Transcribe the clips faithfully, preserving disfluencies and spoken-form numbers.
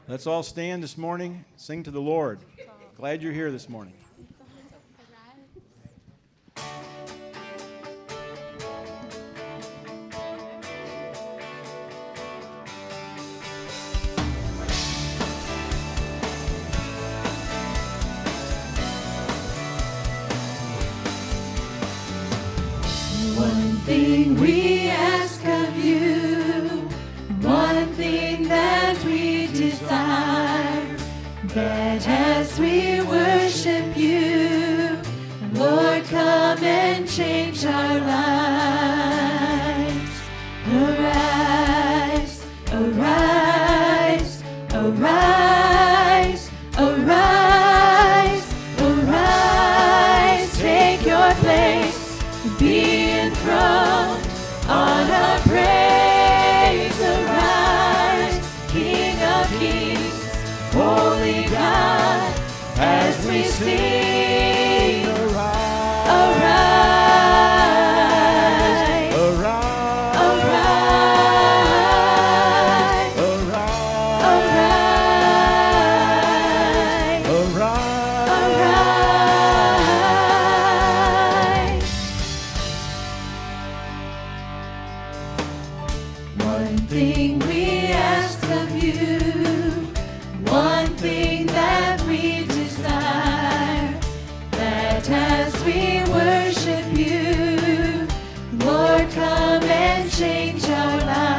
Let's all stand this morning, sing to the Lord. Glad you're here this morning. One thing we ask of you, one thing that we desire, that as we worship you, Lord, come and change our lives. Arise, arise, arise, arise, arise, take your place. Be enthroned on our praise. Arise, King of Kings, Holy God, as we sing. Arise, arise, Arise, arise, arise, arise, arise. arise. One thing we ask of you, one thing that we desire, that as we worship you, Lord, come and change our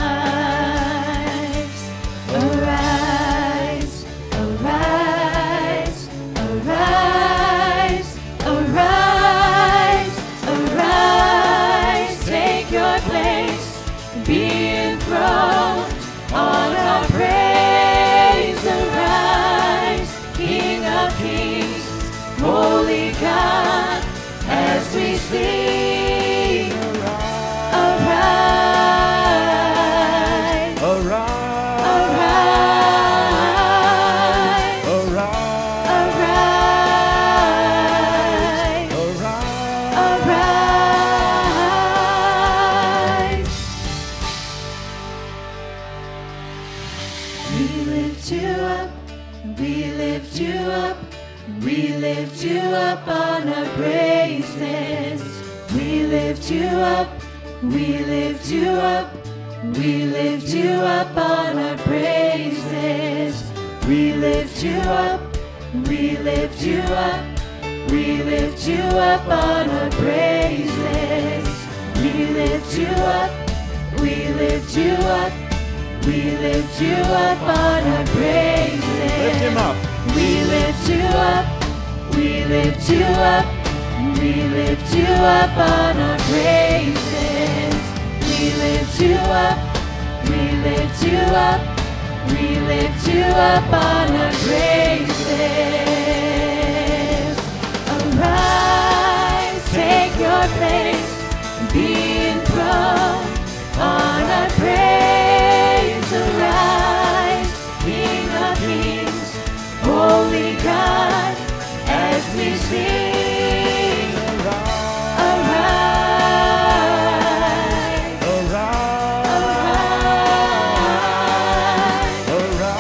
lives. Arise, arise, arise, arise, arise, take your place, be enthroned on our praise. Arise, King of Kings, Holy God, as we sing. Arise, Arise, arise, arise, arise, arise. arise. We lift you up, we lift you up, we lift you up on our praises. We lift you up, we lift you up, we lift you up on our praises. We lift you up, we lift you up, we lift you up on our praises. We lift you up, we lift you up, we lift you up on our praises. Lift him up. We lift you up, we lift you up, we lift you up on our praises. We lift you up, we lift you up, we lift you up on our praises. Arise, take your place, be enthroned on our praise. Arise, King of Kings, Holy God, as we sing. Arise, arise,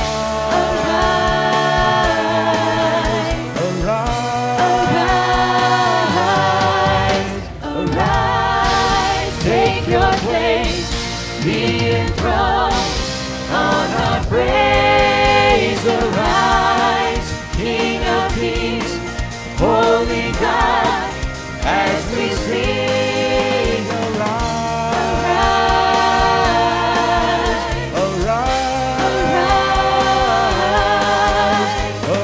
arise, arise, take your place, be enthroned on our praise. Arise, King of Kings, Holy God, as we sing. Arise, arise,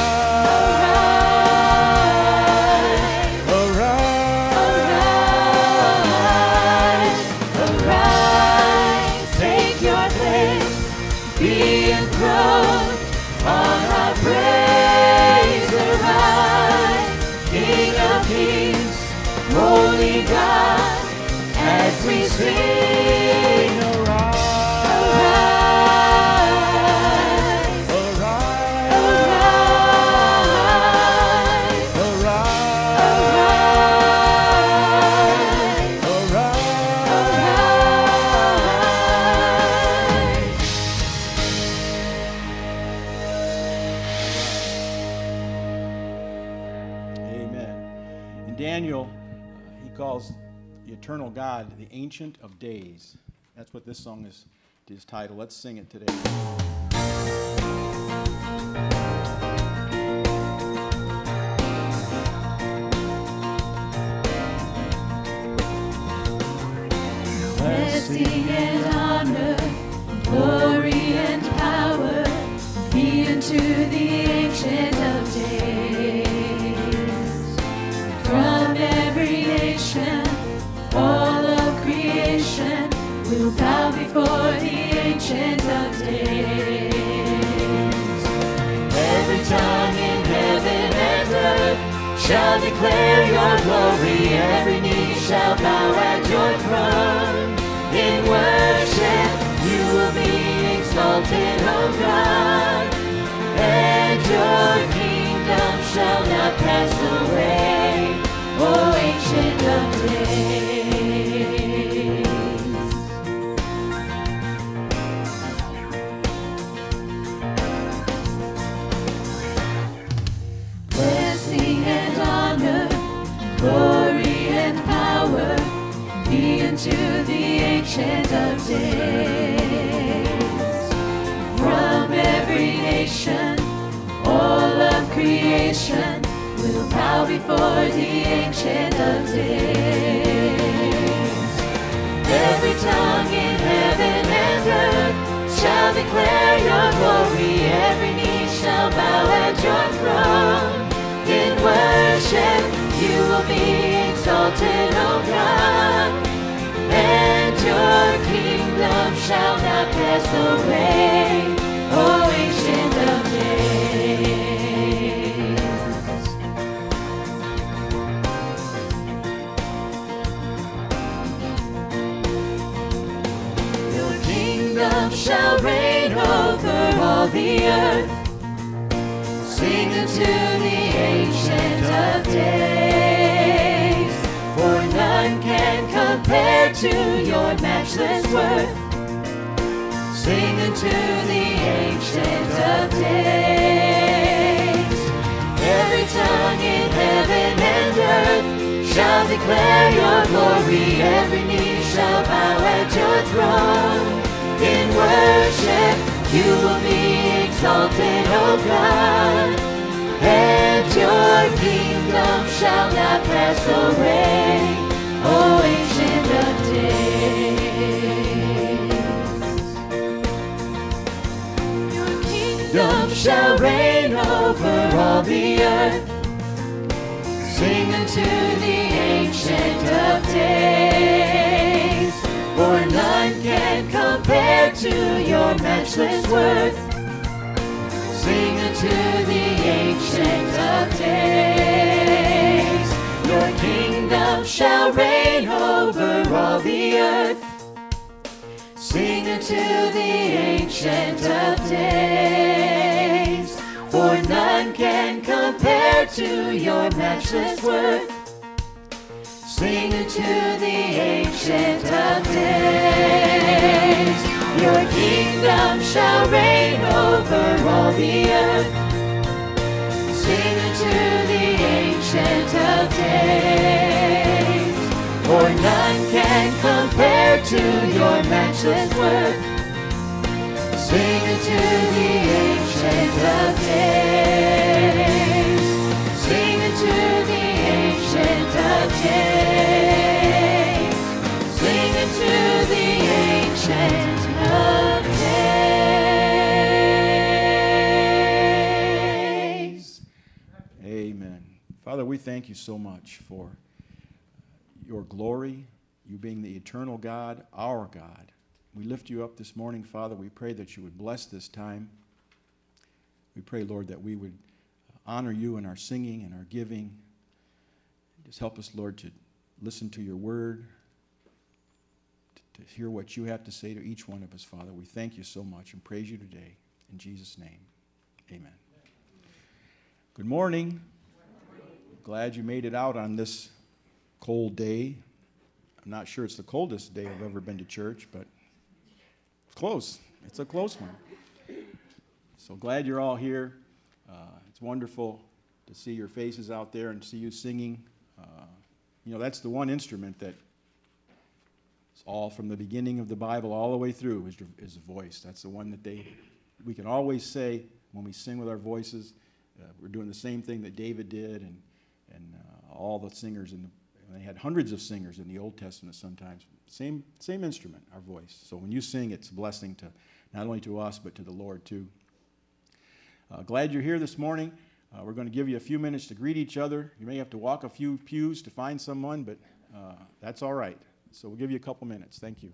arise, take your place, be enthroned on our praise. Arise, King of Kings, Holy God, as we sing. Arise, arise, arise, arise. Daniel, uh, he calls the eternal God the Ancient of Days. That's what this song is, is titled. Let's sing it today. Blessing and honor, glory and power be unto the Ancient of Days. From every nation, all of creation will bow before the Ancient of Days. Every tongue in heaven and earth shall declare your glory. Every knee shall bow at your throne. In worship you will be exalted, O God, and your kingdom shall not pass away, O Ancient of Days. Blessing and honor, glory and power be unto the Ancient of Days. From every nation, all of creation will bow before the Ancient of Days. Every tongue in heaven and earth shall declare your glory. Every knee shall bow at your throne. In worship you will be exalted, O God, and your kingdom shall not pass away, O Ancient of Days. Your kingdom shall reign over all the earth. Sing unto the Ancient of Days, for none can compare to your matchless worth. Sing unto the Ancient of Days. Every tongue in heaven and earth shall declare your glory. Every knee shall bow at your throne. In worship you will be exalted, O God, and your kingdom shall not pass away, O Ancient of Days. Your kingdom shall reign over all the earth. Sing unto the Ancient of Days, for none can compare to your matchless worth. Sing unto the Ancient of Days. Your kingdom shall reign over all the earth. Sing unto the Ancient of Days, for none can compare to your matchless worth. Sing unto the Ancient of Days. Your kingdom shall reign over all the earth. Sing unto the Ancient of Days, for none can compare to your matchless worth. Sing unto the Ancient of Days. Sing unto the Ancient of Days. Sing unto the Ancient of Days. Amen. Father, we thank you so much for your glory, you being the eternal God, our God. We lift you up this morning, Father. We pray that you would bless this time. We pray, Lord, that we would honor you in our singing and our giving. Just help us, Lord, to listen to your word, to hear what you have to say to each one of us, Father. We thank you so much and praise you today. In Jesus' name, amen. Good morning. Glad you made it out on this cold day. I'm not sure it's the coldest day I've ever been to church, but close. It's a close one. So glad you're all here. Uh, it's wonderful to see your faces out there and see you singing. Uh, You know, that's the one instrument that is all from the beginning of the Bible all the way through is, is the voice. That's the one that they, we can always say when we sing with our voices, uh, we're doing the same thing that David did and, and uh, all the singers in the, they had hundreds of singers in the Old Testament sometimes. Same, same instrument, our voice. So when you sing, it's a blessing to not only to us, but to the Lord too. Uh, glad you're here this morning. Uh, we're going to give you a few minutes to greet each other. You may have to walk a few pews to find someone, but uh, that's all right. So we'll give you a couple minutes. Thank you.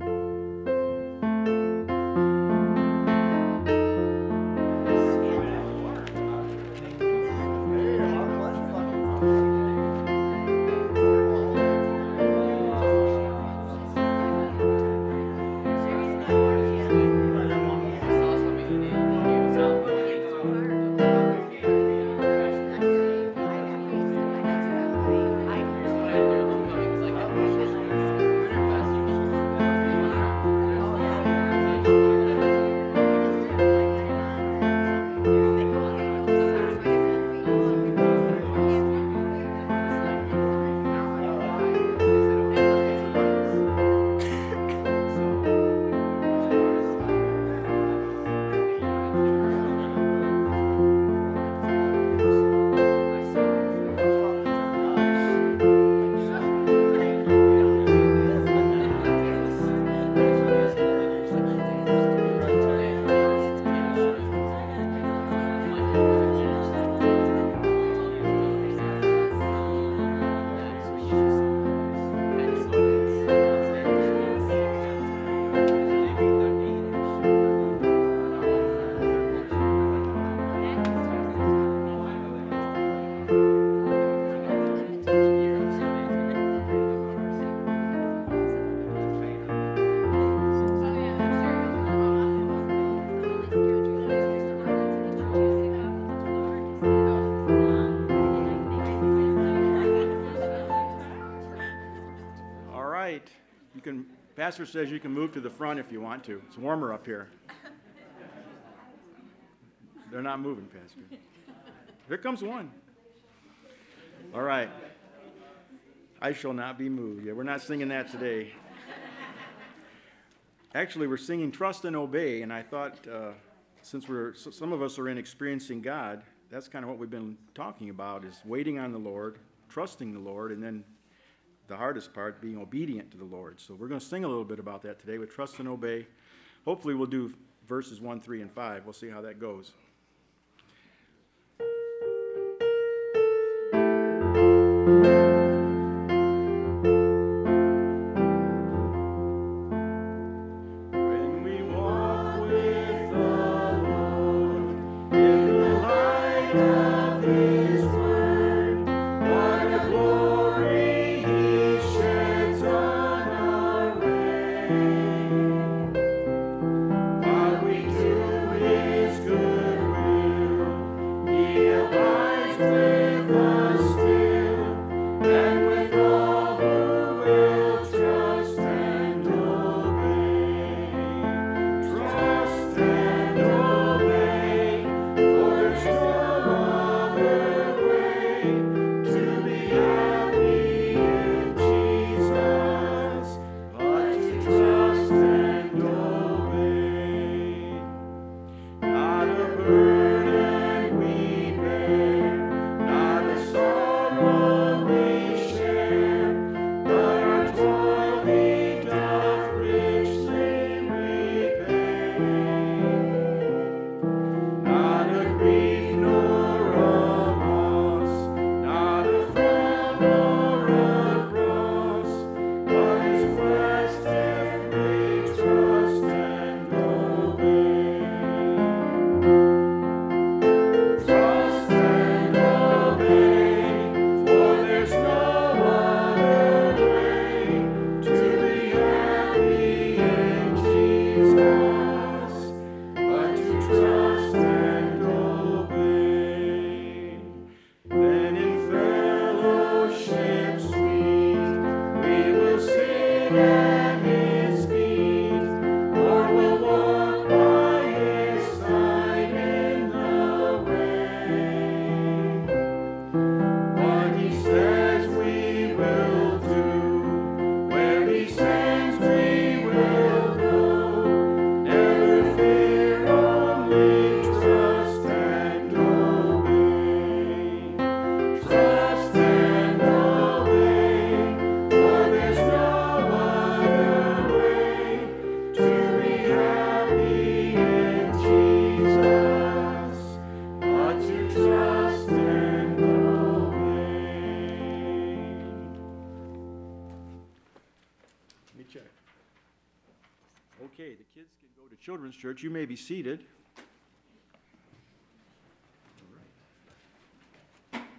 Pastor says you can move to the front if you want to. It's warmer up here. They're not moving, Pastor. Here comes one. All right. I shall not be moved. Yeah, we're not singing that today. Actually, we're singing Trust and Obey, and I thought uh, since we're some of us are in experiencing God, that's kind of what we've been talking about, is waiting on the Lord, trusting the Lord, and then the hardest part, being obedient to the Lord. So we're going to sing a little bit about that today with Trust and Obey. Hopefully we'll do verses one, three, and five. We'll see how that goes. Good check. Okay, the kids can go to Children's Church. You may be seated.